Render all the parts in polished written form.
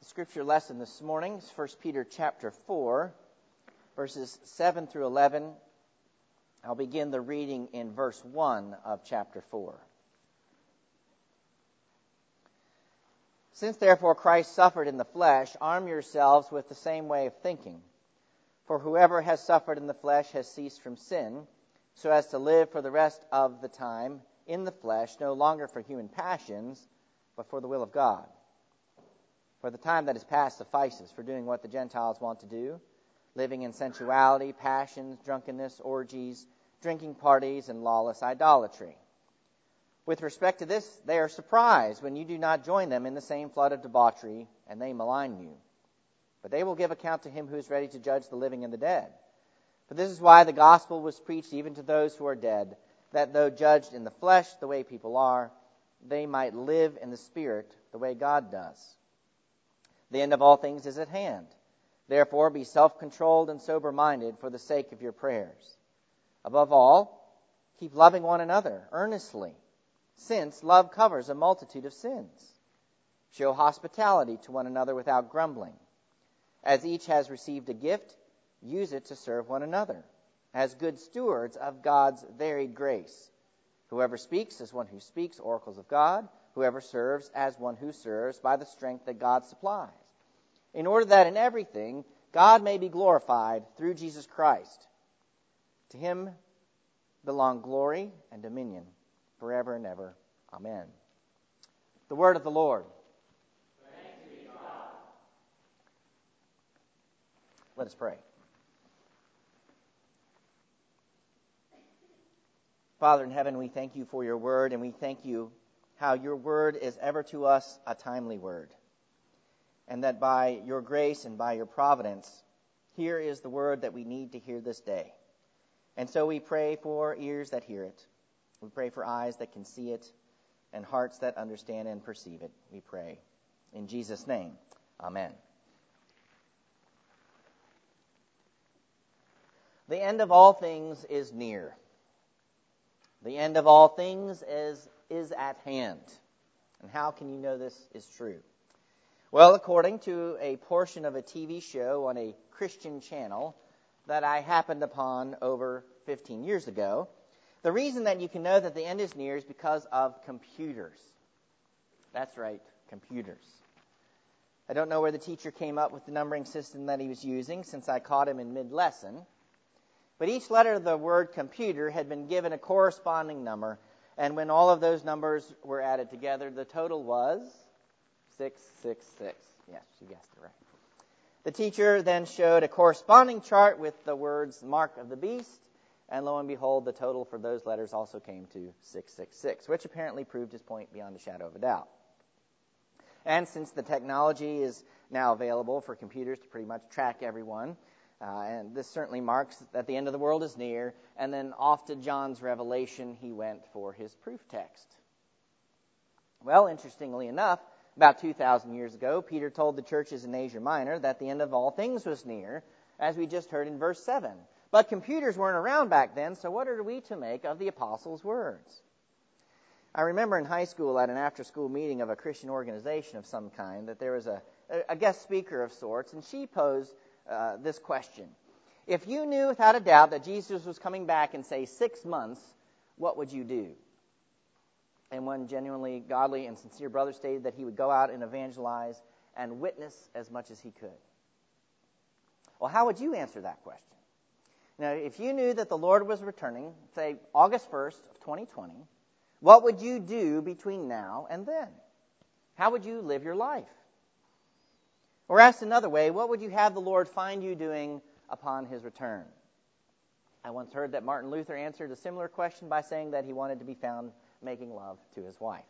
Scripture lesson this morning is 1 Peter chapter 4, verses 7 through 11. I'll begin the reading in verse 1 of chapter 4. Since therefore Christ suffered in the flesh, arm yourselves with the same way of thinking. For whoever has suffered in the flesh has ceased from sin, so as to live for the rest of the time in the flesh, no longer for human passions, but for the will of God. For the time that is past suffices for doing what the Gentiles want to do, living in sensuality, passions, drunkenness, orgies, drinking parties, and lawless idolatry. With respect to this, they are surprised when you do not join them in the same flood of debauchery, and they malign you. But they will give account to him who is ready to judge the living and the dead. For this is why the gospel was preached even to those who are dead, that though judged in the flesh the way people are, they might live in the spirit the way God does. The end of all things is at hand. Therefore, be self-controlled and sober-minded for the sake of your prayers. Above all, keep loving one another earnestly, since love covers a multitude of sins. Show hospitality to one another without grumbling. As each has received a gift, use it to serve one another, as good stewards of God's varied grace. Whoever speaks as one who speaks oracles of God, whoever serves as one who serves by the strength that God supplies, in order that in everything God may be glorified through Jesus Christ. To him belong glory and dominion forever and ever. Amen. The word of the Lord. Thanks be to God. Let us pray. Father in heaven, we thank you for your word, and we thank you how your word is ever to us a timely word, and that by your grace and by your providence, here is the word that we need to hear this day. And so we pray for ears that hear it. We pray for eyes that can see it, and hearts that understand and perceive it. We pray in Jesus' name. Amen. The end of all things is near. The end of all things is at hand. And how can you know this is true? Well, according to a portion of a TV show on a Christian channel that I happened upon over 15 years ago, the reason that you can know that the end is near is because of computers. That's right, computers. I don't know where the teacher came up with the numbering system that he was using, since I caught him in mid-lesson. But each letter of the word computer had been given a corresponding number, and when all of those numbers were added together, the total was 666. Yes, you guessed it right. The teacher then showed a corresponding chart with the words mark of the beast, and lo and behold, the total for those letters also came to 666, which apparently proved his point beyond a shadow of a doubt. And since the technology is now available for computers to pretty much track everyone, and this certainly marks that the end of the world is near, and then off to John's revelation he went for his proof text. Well, interestingly enough, about 2,000 years ago, Peter told the churches in Asia Minor that the end of all things was near, as we just heard in verse 7. But computers weren't around back then, so what are we to make of the apostles' words? I remember in high school at an after-school meeting of a Christian organization of some kind that there was a guest speaker of sorts, and she posed this question. If you knew without a doubt that Jesus was coming back in, say, 6 months, what would you do? And one genuinely godly and sincere brother stated that he would go out and evangelize and witness as much as he could. Well, how would you answer that question? Now, if you knew that the Lord was returning, say, August 1st of 2020, what would you do between now and then? How would you live your life? Or asked another way, what would you have the Lord find you doing upon his return? I once heard that Martin Luther answered a similar question by saying that he wanted to be found making love to his wife.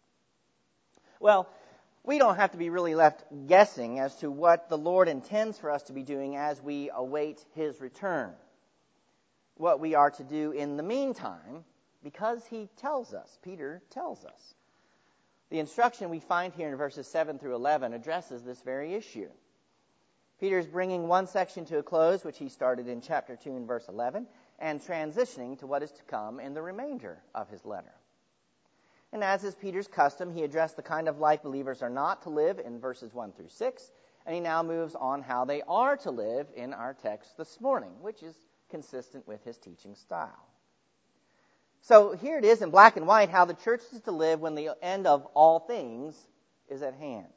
Well, we don't have to be really left guessing as to what the Lord intends for us to be doing as we await his return. What we are to do in the meantime, because he tells us, Peter tells us. The instruction we find here in verses 7 through 11 addresses this very issue. Peter is bringing one section to a close, which he started in chapter 2 and verse 11, and transitioning to what is to come in the remainder of his letter. And as is Peter's custom, he addressed the kind of life believers are not to live in verses 1 through 6, and he now moves on how they are to live in our text this morning, which is consistent with his teaching style. So here it is in black and white how the church is to live when the end of all things is at hand.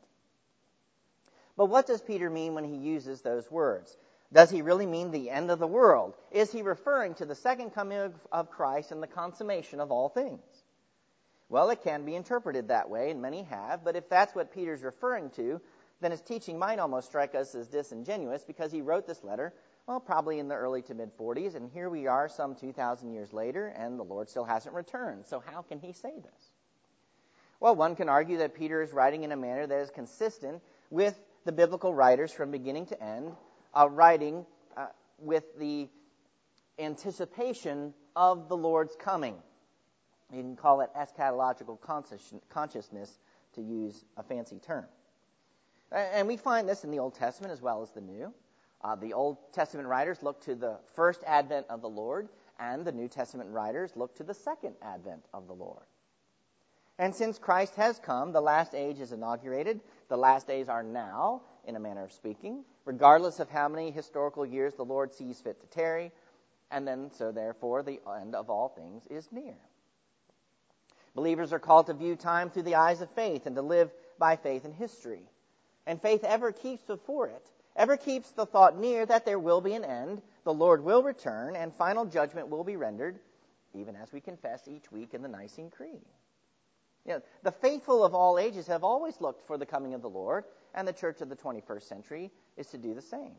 But what does Peter mean when he uses those words? Does he really mean the end of the world? Is he referring to the second coming of Christ and the consummation of all things? Well, it can be interpreted that way, and many have, but if that's what Peter's referring to, then his teaching might almost strike us as disingenuous because he wrote this letter, well, probably in the early to mid-40s, and here we are some 2,000 years later, and the Lord still hasn't returned. So how can he say this? Well, one can argue that Peter is writing in a manner that is consistent with the biblical writers from beginning to end, writing with the anticipation of the Lord's coming. You can call it eschatological consciousness, to use a fancy term. And we find this in the Old Testament as well as the New. The Old Testament writers look to the first advent of the Lord, and the New Testament writers look to the second advent of the Lord. And since Christ has come, the last age is inaugurated. The last days are now, in a manner of speaking, regardless of how many historical years the Lord sees fit to tarry, and then, so therefore, the end of all things is near. Believers are called to view time through the eyes of faith and to live by faith in history. And faith ever keeps before it, ever keeps the thought near that there will be an end, the Lord will return, and final judgment will be rendered, even as we confess each week in the Nicene Creed. You know, the faithful of all ages have always looked for the coming of the Lord, and the church of the 21st century is to do the same.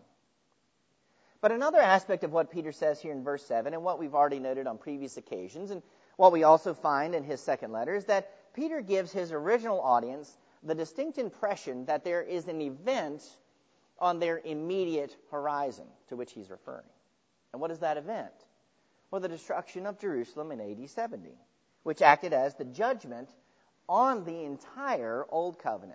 But another aspect of what Peter says here in verse 7, and what we've already noted on previous occasions, and what we also find in his second letter, is that Peter gives his original audience the distinct impression that there is an event on their immediate horizon to which he's referring. And what is that event? Well, the destruction of Jerusalem in AD 70, which acted as the judgment on the entire Old Covenant.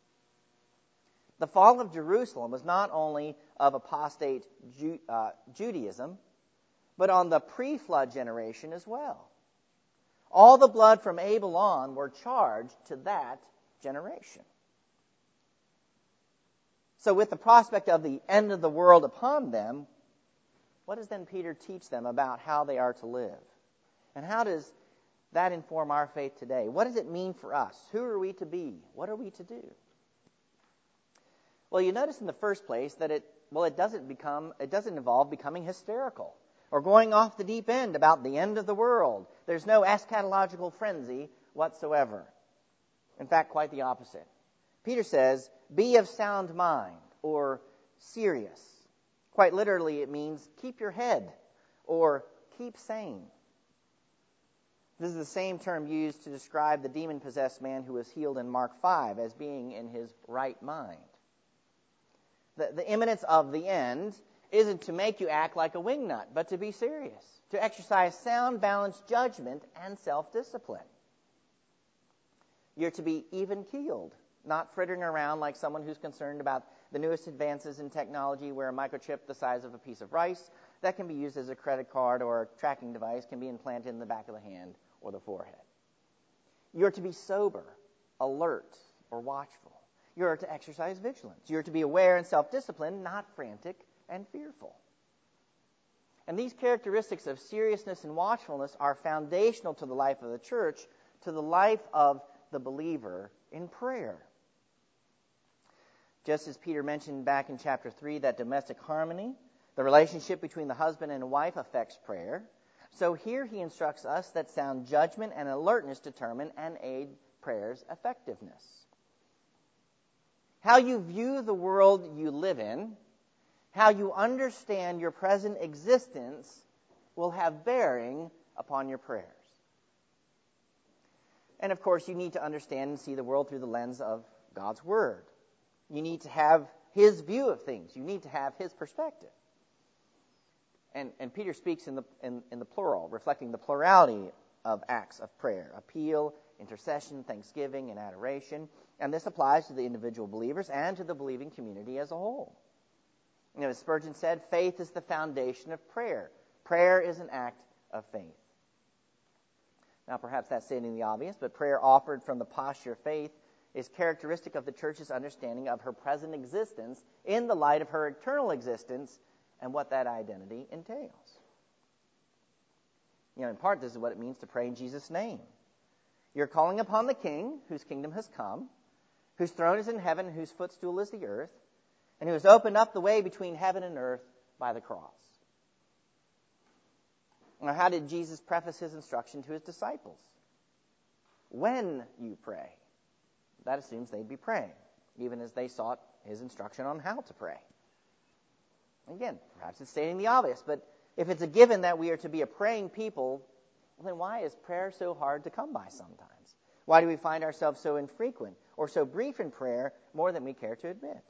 The fall of Jerusalem was not only of apostate Judaism, but on the pre-flood generation as well. All the blood from Abel on were charged to that generation. So with the prospect of the end of the world upon them, what does then Peter teach them about how they are to live? And how does that inform our faith today? What does it mean for us? Who are we to be? What are we to do? Well, you notice in the first place that it doesn't involve becoming hysterical or going off the deep end about the end of the world. There's no eschatological frenzy whatsoever. In fact, quite the opposite. Peter says, be of sound mind, or serious. Quite literally, it means keep your head, or keep sane. This is the same term used to describe the demon-possessed man who was healed in Mark 5 as being in his right mind. The imminence of the end isn't to make you act like a wingnut, but to be serious, to exercise sound, balanced judgment and self-discipline. You're to be even-keeled, not frittering around like someone who's concerned about the newest advances in technology where a microchip the size of a piece of rice that can be used as a credit card or a tracking device can be implanted in the back of the hand or the forehead. You're to be sober, alert, or watchful. You're to exercise vigilance. You're to be aware and self-disciplined, not frantic and fearful. And these characteristics of seriousness and watchfulness are foundational to the life of the church, to the life of the believer in prayer. Just as Peter mentioned back in chapter 3 that domestic harmony, the relationship between the husband and wife affects prayer, so here he instructs us that sound judgment and alertness determine and aid prayer's effectiveness. How you view the world you live in, how you understand your present existence, will have bearing upon your prayers. And of course, you need to understand and see the world through the lens of God's Word. You need to have His view of things. You need to have His perspective. And Peter speaks in the plural, reflecting the plurality of acts of prayer: appeal, intercession, thanksgiving, and adoration. And this applies to the individual believers and to the believing community as a whole. You know, as Spurgeon said, faith is the foundation of prayer. Prayer is an act of faith. Now, perhaps that's stating the obvious, but prayer offered from the posture of faith is characteristic of the church's understanding of her present existence in the light of her eternal existence and what that identity entails. In part, this is what it means to pray in Jesus' name. You're calling upon the King, whose kingdom has come, whose throne is in heaven, whose footstool is the earth, and who has opened up the way between heaven and earth by the cross. Now, how did Jesus preface his instruction to his disciples? When you pray. That assumes they'd be praying, even as they sought his instruction on how to pray. Again, perhaps it's stating the obvious, but if it's a given that we are to be a praying people, then why is prayer so hard to come by sometimes? Why do we find ourselves so infrequent or so brief in prayer more than we care to admit?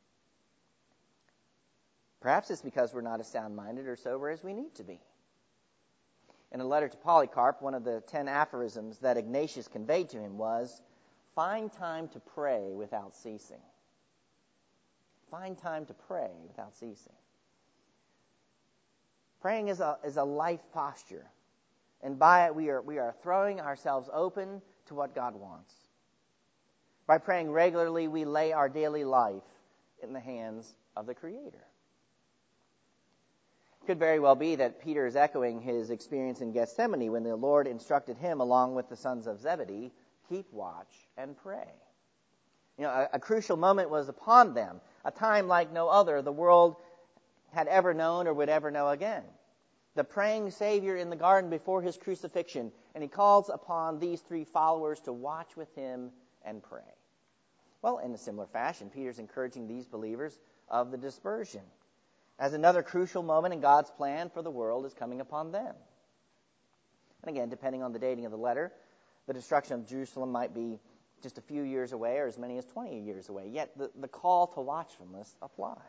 Perhaps it's because we're not as sound-minded or sober as we need to be. In a letter to Polycarp, one of the 10 aphorisms that Ignatius conveyed to him was, find time to pray without ceasing. Find time to pray without ceasing. Praying is a life posture, and by it we are throwing ourselves open to what God wants. By praying regularly, we lay our daily life in the hands of the Creator. It could very well be that Peter is echoing his experience in Gethsemane when the Lord instructed him, along with the sons of Zebedee, keep watch and pray. A crucial moment was upon them, a time like no other the world had ever known or would ever know again. The praying Savior in the garden before his crucifixion, and he calls upon these 3 followers to watch with him and pray. Well, in a similar fashion, Peter's encouraging these believers of the dispersion, as another crucial moment in God's plan for the world is coming upon them. And again, depending on the dating of the letter, the destruction of Jerusalem might be just a few years away or as many as 20 years away. Yet the call to watchfulness applies.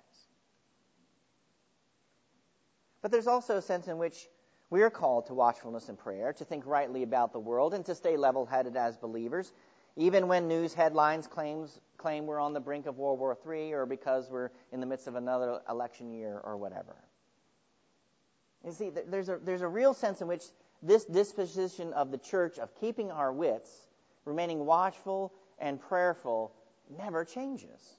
But there's also a sense in which we are called to watchfulness and prayer, to think rightly about the world, and to stay level-headed as believers, even when news headlines claim we're on the brink of World War III or because we're in the midst of another election year or whatever. You see, there's a real sense in which this disposition of the church of keeping our wits, remaining watchful and prayerful, never changes.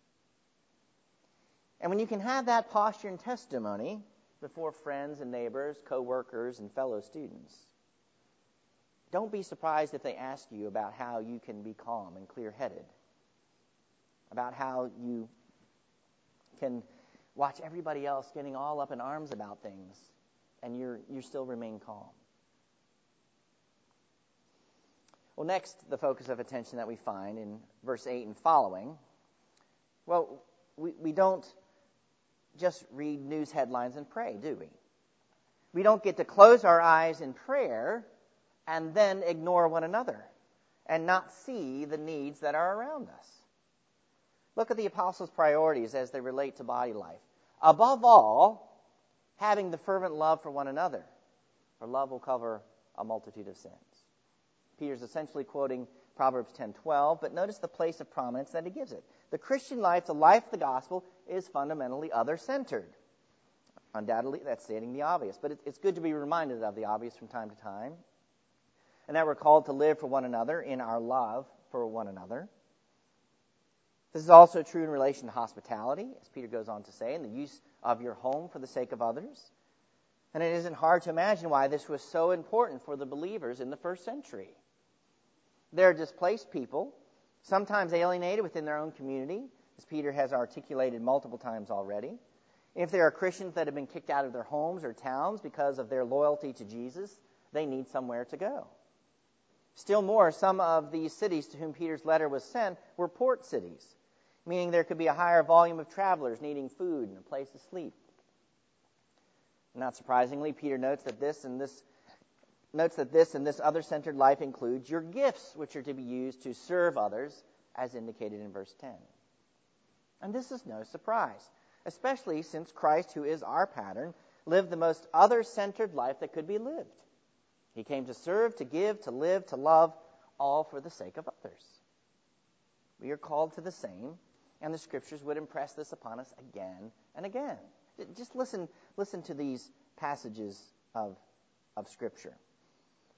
And when you can have that posture and testimony before friends and neighbors, co-workers, and fellow students, don't be surprised if they ask you about how you can be calm and clear-headed, about how you can watch everybody else getting all up in arms about things, and you still remain calm. Well, next, the focus of attention that we find in verse 8 and following, well, we don't just read news headlines and pray, do we? We don't get to close our eyes in prayer and then ignore one another and not see the needs that are around us. Look at the apostles' priorities as they relate to body life. Above all, having the fervent love for one another, for love will cover a multitude of sins. Peter's essentially quoting Proverbs 10:12, but notice the place of prominence that he gives it. The Christian life, the life of the gospel, is fundamentally other-centered. Undoubtedly, that's stating the obvious, but it's good to be reminded of the obvious from time to time, and that we're called to live for one another in our love for one another. This is also true in relation to hospitality, as Peter goes on to say, and the use of your home for the sake of others. And it isn't hard to imagine why this was so important for the believers in the first century. They're displaced people, sometimes alienated within their own community, as Peter has articulated multiple times already. If there are Christians that have been kicked out of their homes or towns because of their loyalty to Jesus, they need somewhere to go. Still more, some of these cities to whom Peter's letter was sent were port cities, meaning there could be a higher volume of travelers needing food and a place to sleep. Not surprisingly, Peter notes that this and this other-centered life includes your gifts, which are to be used to serve others, as indicated in verse 10. And this is no surprise, especially since Christ, who is our pattern, lived the most other-centered life that could be lived. He came to serve, to give, to live, to love, all for the sake of others. We are called to the same, and the Scriptures would impress this upon us again and again. Just listen to these passages of Scripture.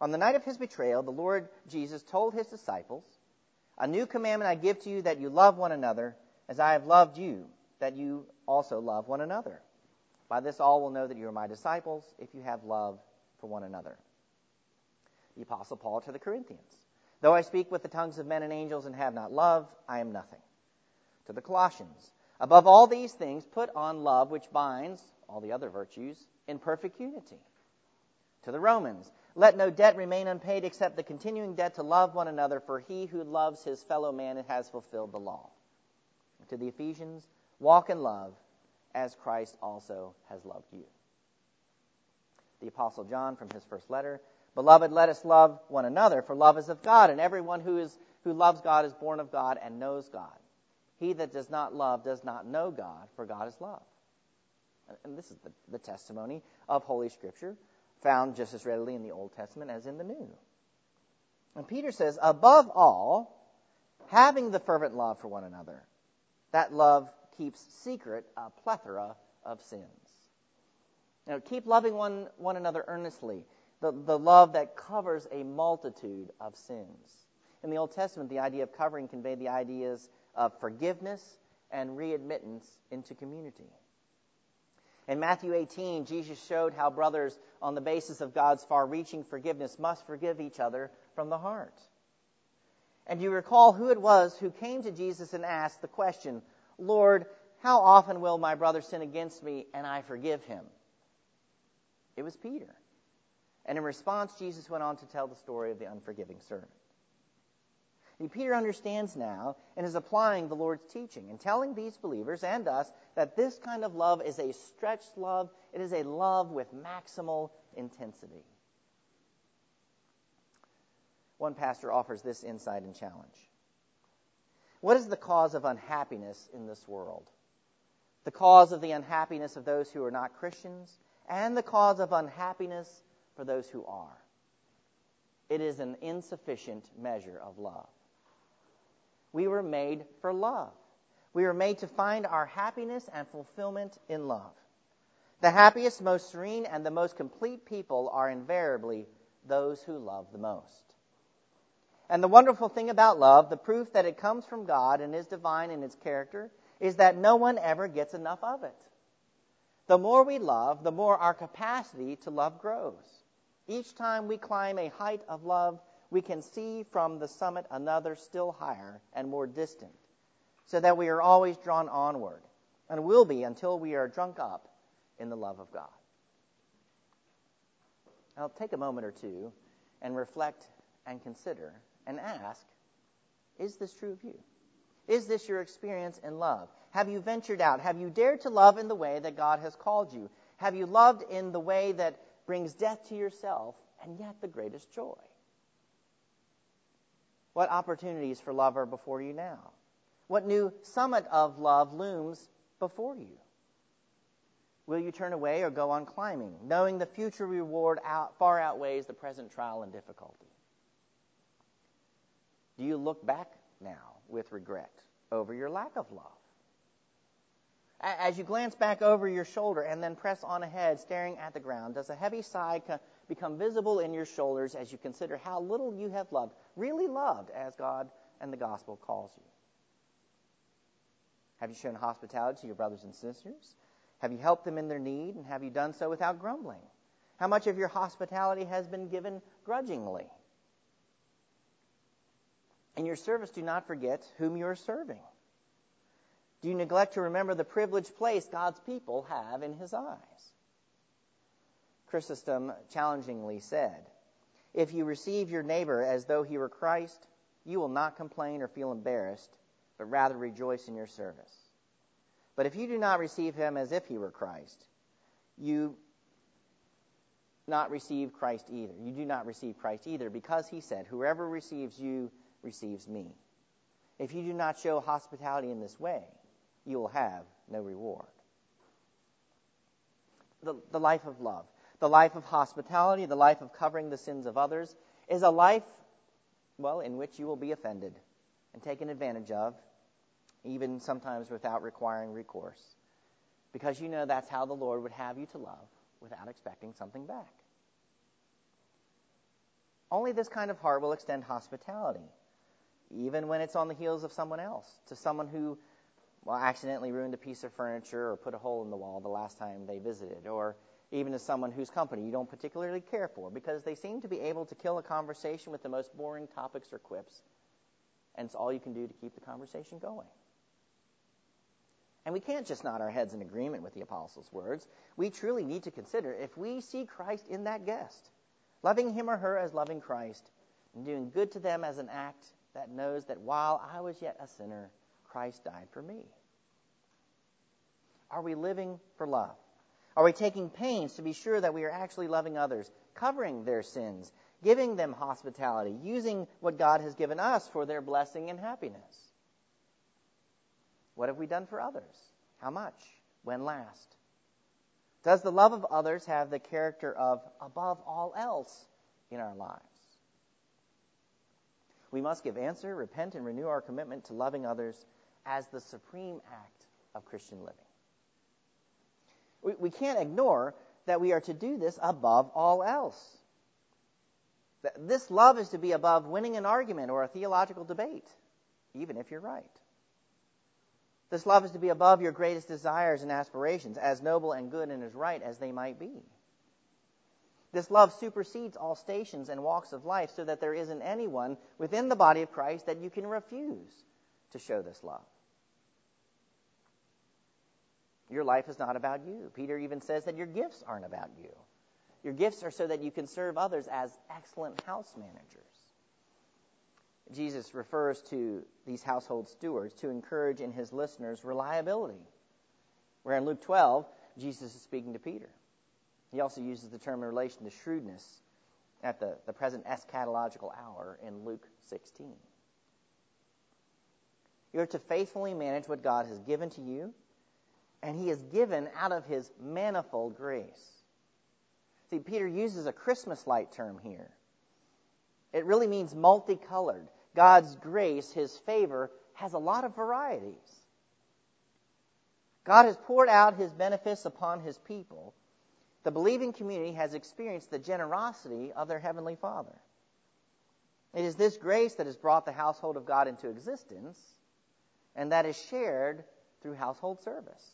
On the night of his betrayal, the Lord Jesus told his disciples, "A new commandment I give to you, that you love one another as I have loved you, that you also love one another. By this all will know that you are my disciples, if you have love for one another." The Apostle Paul to the Corinthians, "Though I speak with the tongues of men and angels and have not love, I am nothing." To the Colossians, "Above all these things, put on love, which binds," all the other virtues, "in perfect unity." To the Romans, "Let no debt remain unpaid except the continuing debt to love one another, for he who loves his fellow man has fulfilled the law." To the Ephesians, "Walk in love, as Christ also has loved you." The Apostle John from his first letter, "Beloved, let us love one another, for love is of God, and everyone who loves God is born of God and knows God. He that does not love does not know God, for God is love." And this is the testimony of Holy Scripture, found just as readily in the Old Testament as in the New. And Peter says, "Above all, having the fervent love for one another, that love keeps secret a plethora of sins." Keep loving one another earnestly, the love that covers a multitude of sins. In the Old Testament, the idea of covering conveyed the ideas of forgiveness and readmittance into community. In Matthew 18, Jesus showed how brothers, on the basis of God's far-reaching forgiveness, must forgive each other from the heart. And you recall who it was who came to Jesus and asked the question, "Lord, how often will my brother sin against me and I forgive him?" It was Peter. And in response, Jesus went on to tell the story of the unforgiving servant. And Peter understands now and is applying the Lord's teaching and telling these believers and us that this kind of love is a stretched love. It is a love with maximal intensity. One pastor offers this insight and challenge. What is the cause of unhappiness in this world? The cause of the unhappiness of those who are not Christians, and the cause of unhappiness for those who are. It is an insufficient measure of love. We were made for love. We were made to find our happiness and fulfillment in love. The happiest, most serene, and the most complete people are invariably those who love the most. And the wonderful thing about love, the proof that it comes from God and is divine in its character, is that no one ever gets enough of it. The more we love, the more our capacity to love grows. Each time we climb a height of love, we can see from the summit another still higher and more distant, so that we are always drawn onward, and will be until we are drunk up in the love of God. Now, take a moment or two and reflect and consider and ask, is this true of you? Is this your experience in love? Have you ventured out? Have you dared to love in the way that God has called you? Have you loved in the way that brings death to yourself and yet the greatest joy? What opportunities for love are before you now? What new summit of love looms before you? Will you turn away or go on climbing, knowing the future reward far outweighs the present trial and difficulty? Do you look back now with regret over your lack of love? As you glance back over your shoulder and then press on ahead, staring at the ground, does a heavy sigh become visible in your shoulders as you consider how little you have loved, really loved, as God and the gospel calls you? Have you shown hospitality to your brothers and sisters? Have you helped them in their need, and have you done so without grumbling? How much of your hospitality has been given grudgingly? In your service, do not forget whom you are serving. Do you neglect to remember the privileged place God's people have in His eyes? Chrysostom challengingly said, "If you receive your neighbor as though he were Christ, you will not complain or feel embarrassed, but rather rejoice in your service. But if you do not receive him as if he were Christ, you not receive Christ either. You do not receive Christ either, because he said, 'Whoever receives you receives me.' If you do not show hospitality in this way, you will have no reward." The life of love, the life of hospitality, the life of covering the sins of others is a life, in which you will be offended and taken advantage of, even sometimes without requiring recourse, because you know that's how the Lord would have you to love without expecting something back. Only this kind of heart will extend hospitality, even when it's on the heels of someone else, to someone who accidentally ruined a piece of furniture or put a hole in the wall the last time they visited, or even to someone whose company you don't particularly care for, because they seem to be able to kill a conversation with the most boring topics or quips, and it's all you can do to keep the conversation going. And we can't just nod our heads in agreement with the apostles' words. We truly need to consider if we see Christ in that guest, loving him or her as loving Christ, and doing good to them as an act that knows that while I was yet a sinner, Christ died for me. Are we living for love? Are we taking pains to be sure that we are actually loving others, covering their sins, giving them hospitality, using what God has given us for their blessing and happiness? What have we done for others? How much? When last? Does the love of others have the character of above all else in our lives? We must give answer, repent, and renew our commitment to loving others as the supreme act of Christian living. We can't ignore that we are to do this above all else. This love is to be above winning an argument or a theological debate, even if you're right. This love is to be above your greatest desires and aspirations, as noble and good and as right as they might be. This love supersedes all stations and walks of life, so that there isn't anyone within the body of Christ that you can refuse to show this love. Your life is not about you. Peter even says that your gifts aren't about you. Your gifts are so that you can serve others as excellent house managers. Jesus refers to these household stewards to encourage in his listeners reliability. Where in Luke 12, Jesus is speaking to Peter. He also uses the term in relation to shrewdness at the present eschatological hour in Luke 16. You are to faithfully manage what God has given to you, and he has given out of his manifold grace. See, Peter uses a Christmas light term here. It really means multicolored. God's grace, his favor, has a lot of varieties. God has poured out his benefits upon his people. The believing community has experienced the generosity of their Heavenly Father. It is this grace that has brought the household of God into existence, and that is shared through household service.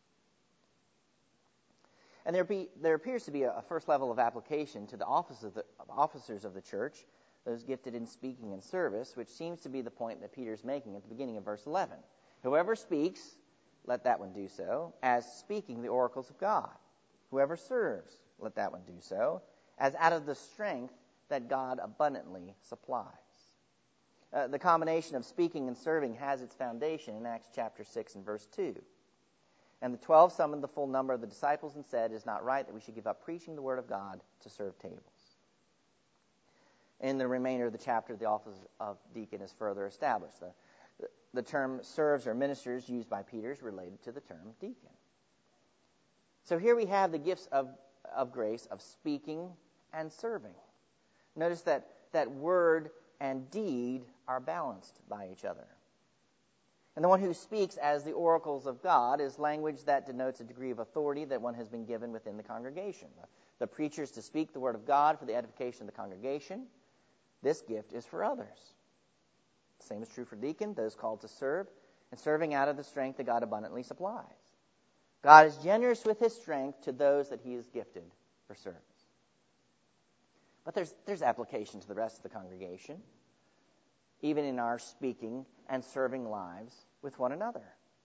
And there appears to be a first level of application to the officers of the church, those gifted in speaking and service, which seems to be the point that Peter is making at the beginning of verse 11. Whoever speaks, let that one do so, as speaking the oracles of God. Whoever serves, let that one do so, as out of the strength that God abundantly supplies. The combination of speaking and serving has its foundation in Acts chapter 6 and verse 2. And the 12 summoned the full number of the disciples and said, "It is not right that we should give up preaching the word of God to serve tables." In the remainder of the chapter, the office of deacon is further established. The term serves or ministers used by Peter is related to the term deacon. So here we have the gifts of grace of speaking and serving. Notice that word and deed are balanced by each other. And the one who speaks as the oracles of God is language that denotes a degree of authority that one has been given within the congregation. The preacher is to speak the word of God for the edification of the congregation. This gift is for others. The same is true for deacon, those called to serve, and serving out of the strength that God abundantly supplies. God is generous with his strength to those that he has gifted for service. But there's application to the rest of the congregation, even in our speaking and serving lives with one another.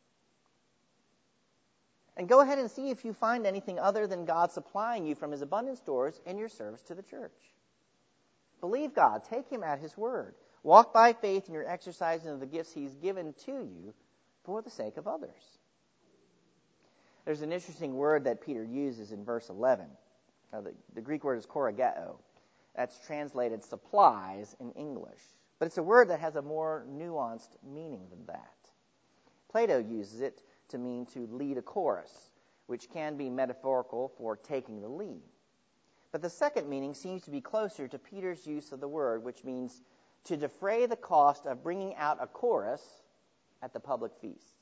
And go ahead and see if you find anything other than God supplying you from his abundant stores in your service to the church. Believe God. Take him at his word. Walk by faith in your exercising of the gifts he's given to you for the sake of others. There's an interesting word that Peter uses in verse 11. The Greek word is korageo. That's translated supplies in English. But it's a word that has a more nuanced meaning than that. Plato uses it to mean to lead a chorus, which can be metaphorical for taking the lead. But the second meaning seems to be closer to Peter's use of the word, which means to defray the cost of bringing out a chorus at the public feasts.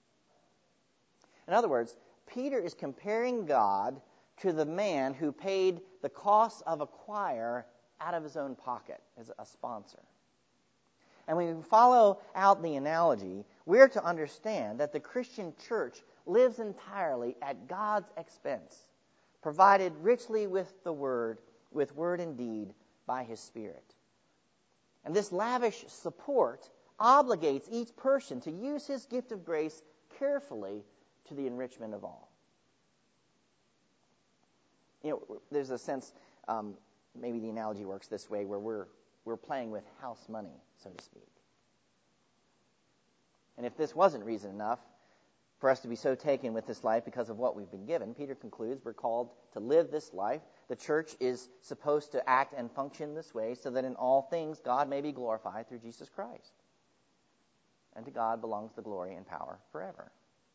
In other words, Peter is comparing God to the man who paid the cost of a choir out of his own pocket as a sponsor. And when we follow out the analogy, we're to understand that the Christian church lives entirely at God's expense, provided richly with word and deed by his Spirit. And this lavish support obligates each person to use his gift of grace carefully to the enrichment of all. There's a sense, maybe the analogy works this way, where we're playing with house money, so to speak. And if this wasn't reason enough for us to be so taken with this life because of what we've been given, Peter concludes we're called to live this life. The church is supposed to act and function this way so that in all things God may be glorified through Jesus Christ. And to God belongs the glory and power forever.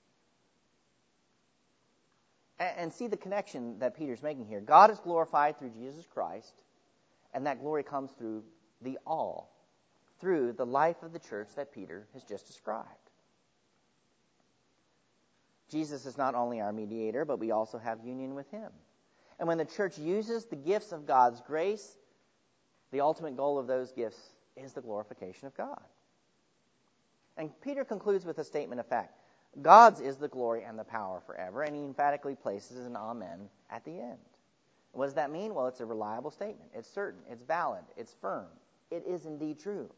And see the connection that Peter's making here. God is glorified through Jesus Christ, and that glory comes through through the life of the church that Peter has just described. Jesus is not only our mediator, but we also have union with him. And when the church uses the gifts of God's grace, the ultimate goal of those gifts is the glorification of God. And Peter concludes with a statement of fact. God's is the glory and the power forever, and he emphatically places an amen at the end. What does that mean? Well, it's a reliable statement. It's certain. It's valid. It's firm. It is indeed true.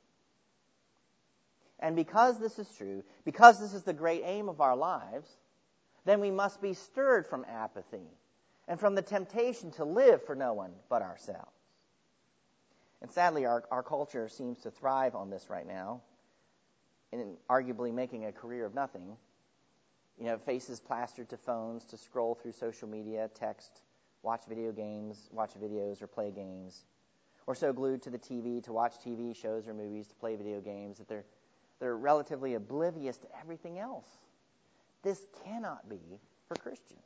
And because this is true, because this is the great aim of our lives, then we must be stirred from apathy and from the temptation to live for no one but ourselves. And sadly, our culture seems to thrive on this right now, in arguably making a career of nothing. Faces plastered to phones to scroll through social media, text, watch video games, watch videos, or play games. Or so glued to the TV to watch TV shows or movies, to play video games, that they're relatively oblivious to everything else. This cannot be for Christians.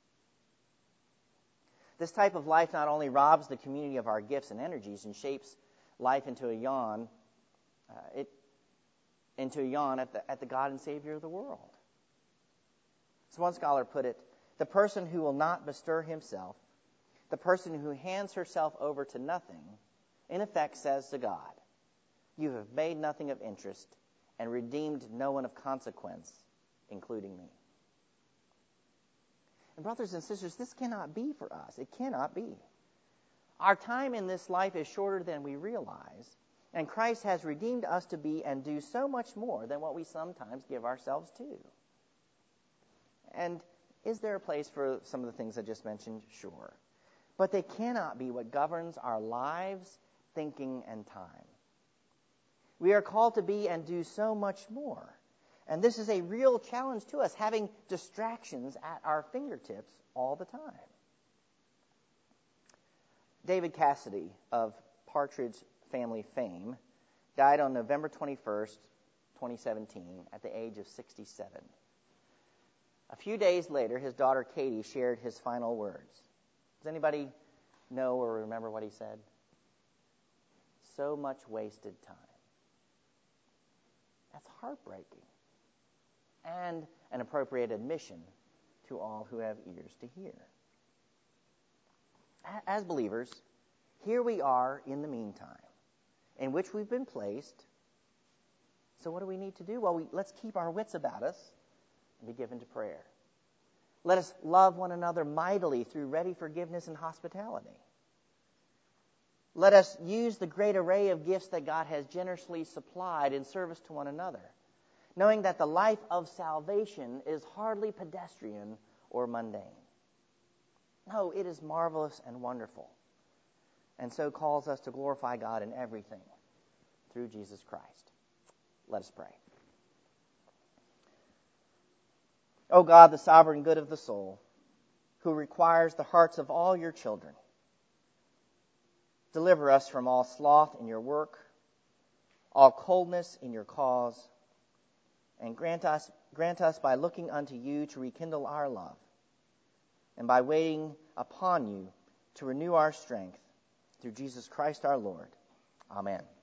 This type of life not only robs the community of our gifts and energies and shapes life into a yawn at the God and Savior of the world. As one scholar put it, the person who will not bestir himself, the person who hands herself over to nothing, in effect says to God, "You have made nothing of interest and redeemed no one of consequence, including me." And brothers and sisters, this cannot be for us. It cannot be. Our time in this life is shorter than we realize, and Christ has redeemed us to be and do so much more than what we sometimes give ourselves to. And is there a place for some of the things I just mentioned? Sure. But they cannot be what governs our lives, thinking, and time. We are called to be and do so much more. And this is a real challenge to us, having distractions at our fingertips all the time. David Cassidy of Partridge Family fame died on November 21st, 2017, at the age of 67. A few days later, his daughter Katie shared his final words. Does anybody know or remember what he said? So much wasted time. That's heartbreaking, and an appropriate admission to all who have ears to hear. As believers, here we are in the meantime, in which we've been placed. So what do we need to do? Well, let's keep our wits about us and be given to prayer. Let us love one another mightily through ready forgiveness and hospitality. Let us use the great array of gifts that God has generously supplied in service to one another, knowing that the life of salvation is hardly pedestrian or mundane. No, it is marvelous and wonderful, and so calls us to glorify God in everything through Jesus Christ. Let us pray. O God, the sovereign good of the soul, who requires the hearts of all your children, deliver us from all sloth in your work, all coldness in your cause, and grant us by looking unto you to rekindle our love, and by waiting upon you to renew our strength, through Jesus Christ our Lord. Amen.